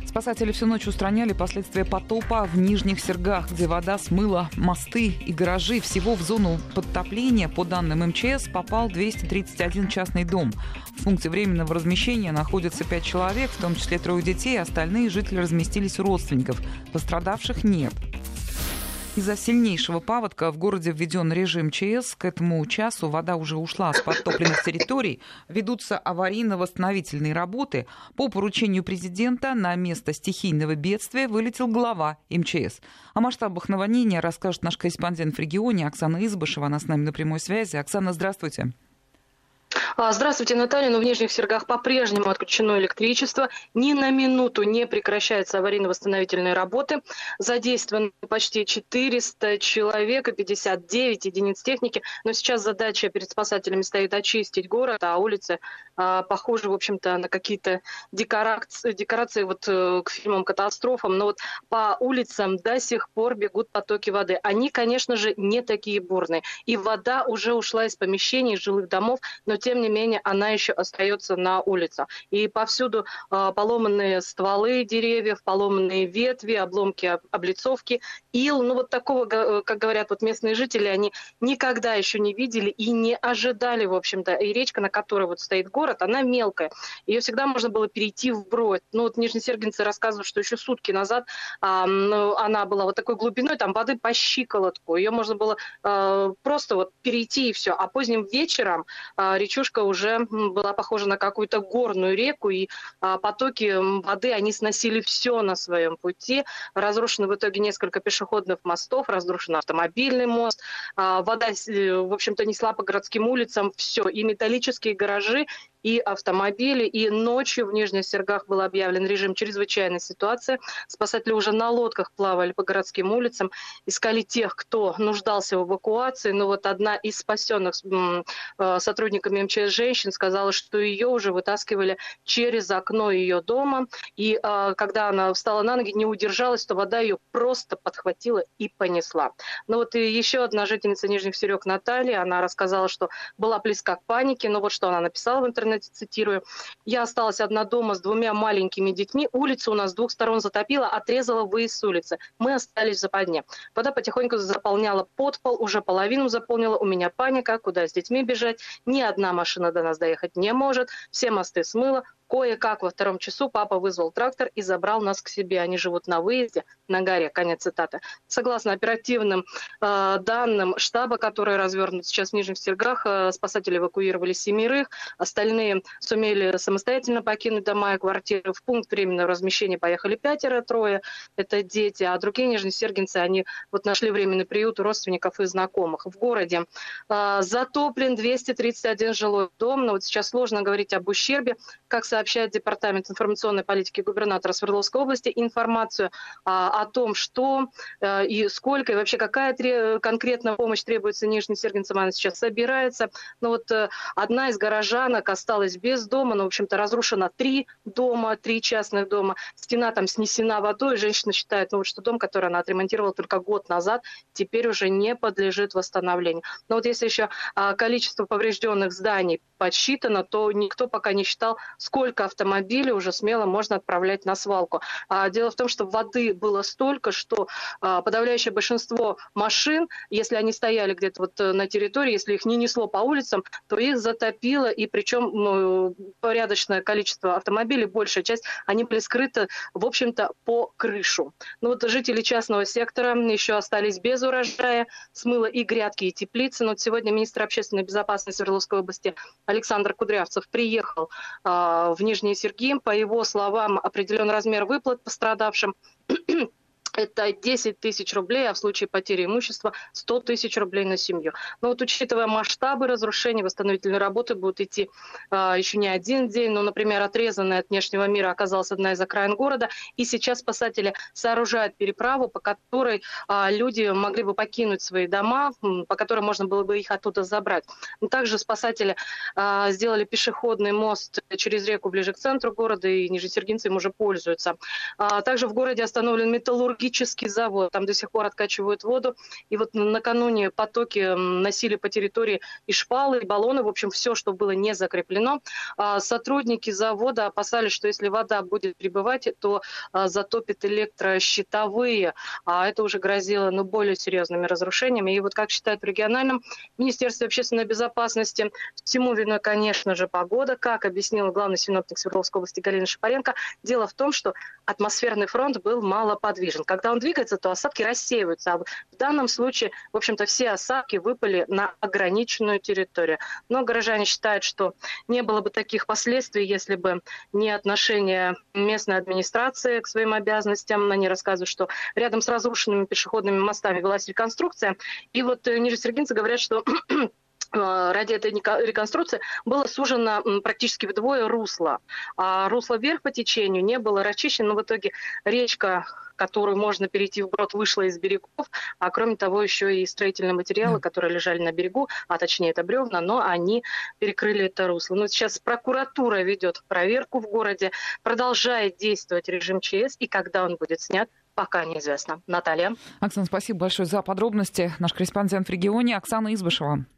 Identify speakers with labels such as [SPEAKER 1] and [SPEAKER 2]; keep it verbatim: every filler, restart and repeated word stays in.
[SPEAKER 1] Спасатели всю ночь устраняли последствия потопа в Нижних Сергах, где вода смыла мосты и гаражи. Всего в зону подтопления, по данным эм че эс, попал двести тридцать один частный дом. В пункте временного размещения находится пять человек, в том числе трое детей, остальные жители разместились у родственников. Пострадавших нет. Из-за сильнейшего паводка в городе введен режим ЧС. К этому часу вода уже ушла с подтопленных территорий. Ведутся аварийно-восстановительные работы. По поручению президента на место стихийного бедствия вылетел глава эм че эс. О масштабах наводнения расскажет наш корреспондент в регионе Оксана Избышева. Она с нами на прямой связи. Оксана, здравствуйте.
[SPEAKER 2] Здравствуйте, Наталья. Ну, в Нижних Сергах по-прежнему отключено электричество. Ни на минуту не прекращаются аварийно-восстановительные работы. Задействовано почти четыреста человек и пятьдесят девять единиц техники. Но сейчас задача перед спасателями стоит очистить город, а улицы а, похожи, в общем-то, на какие-то декорации, декорации вот, к фильмам-катастрофам. Но вот по улицам до сих пор бегут потоки воды. Они, конечно же, не такие бурные. И вода уже ушла из помещений, из жилых домов, но тем не менее она еще остается на улице. И повсюду э, поломанные стволы деревьев, поломанные ветви, обломки облицовки, ил. Ну вот такого, как говорят вот местные жители, они никогда еще не видели и не ожидали, в общем-то. И речка, на которой вот стоит город, она мелкая. Ее всегда можно было перейти вброд. Ну вот нижнесергинцы рассказывают, что еще сутки назад э, ну, она была вот такой глубиной, там воды по щиколотку. Ее можно было э, просто вот перейти и все. А поздним вечером э, речушка уже была похожа на какую-то горную реку, и а, потоки воды, они сносили все на своем пути. Разрушено в итоге несколько пешеходных мостов, разрушен автомобильный мост. А, вода, в общем-то, несла по городским улицам все, и металлические гаражи, и автомобили. И ночью в Нижних Сергах был объявлен режим чрезвычайной ситуации. Спасатели уже на лодках плавали по городским улицам, искали тех, кто нуждался в эвакуации. Но вот одна из спасенных сотрудниками эм че эс женщин сказала, что ее уже вытаскивали через окно ее дома. И э, когда она встала на ноги, не удержалась, то вода ее просто подхватила и понесла. Ну вот и еще одна жительница Нижних Серег, Наталья, она рассказала, что была близка к панике. Но вот что она написала в интернете, цитирую: «Я осталась одна дома с двумя маленькими детьми. Улицу у нас с двух сторон затопила, отрезала выезд с улицы. Мы остались в западне. Вода потихоньку заполняла подпол, уже половину заполнила. У меня паника, куда с детьми бежать. Ни одна машина до нас доехать не может. Все мосты смыло. Кое-как во втором часу папа вызвал трактор и забрал нас к себе. Они живут на выезде, на горе». Конец цитаты. Согласно оперативным э, данным штаба, который развернут сейчас в Нижних Сергах, э, спасатели эвакуировали семерых. Остальные сумели самостоятельно покинуть дома и квартиры. В пункт временного размещения поехали пятеро, трое. Это дети. А другие нижнесергинцы, они вот нашли временный приют у родственников и знакомых. В городе э, затоплен двести тридцать один жилой дом. Но вот сейчас сложно говорить об ущербе. Как сообщает Департамент информационной политики губернатора Свердловской области, информацию а, о том, что а, и сколько, и вообще какая тре- конкретная помощь требуется нижнесергинцам, она сейчас собирается. Но вот а, одна из горожанок осталась без дома, но, в общем-то, разрушено три дома, три частных дома. Стена там снесена водой, женщина считает, ну, вот, что дом, который она отремонтировала только год назад, теперь уже не подлежит восстановлению. Но вот если еще а, количество поврежденных зданий подсчитано, то никто пока не считал, сколько автомобилей уже смело можно отправлять на свалку. А, дело в том, что воды было столько, что а, подавляющее большинство машин, если они стояли где-то вот на территории, если их не несло по улицам, то их затопило, и причем ну, порядочное количество автомобилей, большая часть, они были скрыты, в общем-то, по крышу. Ну вот жители частного сектора еще остались без урожая, смыло и грядки, и теплицы. Но вот сегодня министр общественной безопасности Свердловской области Александр Кудрявцев приехал а, в Нижние Серги. По его словам, определен размер выплат пострадавшим. Это десять тысяч рублей, а в случае потери имущества сто тысяч рублей на семью. Но вот учитывая масштабы разрушений, восстановительные работы будут идти а, еще не один день. Ну, например, отрезанная от внешнего мира оказалась одна из окраин города. И сейчас спасатели сооружают переправу, по которой а, люди могли бы покинуть свои дома, по которой можно было бы их оттуда забрать. Но также спасатели а, сделали пешеходный мост через реку ближе к центру города, и нижнесергинцы им уже пользуются. А, также в городе остановлен металлургический металлургический завод. Там до сих пор откачивают воду. И вот накануне потоки носили по территории и шпалы, и баллоны. В общем, все, что было не закреплено. Сотрудники завода опасались, что если вода будет прибывать, то затопит электрощитовые. А это уже грозило ну, более серьезными разрушениями. И вот как считают в региональном Министерстве общественной безопасности, всему виной, конечно же, погода. Как объяснила главный синоптик Свердловской области Галина Шапаренко, дело в том, что атмосферный фронт был малоподвижен. Когда он двигается, то осадки рассеиваются. А в данном случае, в общем-то, все осадки выпали на ограниченную территорию. Но горожане считают, что не было бы таких последствий, если бы не отношение местной администрации к своим обязанностям. Они рассказывают, что рядом с разрушенными пешеходными мостами велась реконструкция. И вот нижнесергинцы говорят, что ради этой реконструкции было сужено практически вдвое русло. А русло вверх по течению не было расчищено, но в итоге речка, которую можно перейти вброд, вышла из берегов, а кроме того еще и строительные материалы, которые лежали на берегу, а точнее это бревна, но они перекрыли это русло. Но сейчас прокуратура ведет проверку в городе, продолжает действовать режим ЧС, и когда он будет снят, пока неизвестно. Наталья.
[SPEAKER 1] Оксана, спасибо большое за подробности. Наш корреспондент в регионе Оксана Избышева.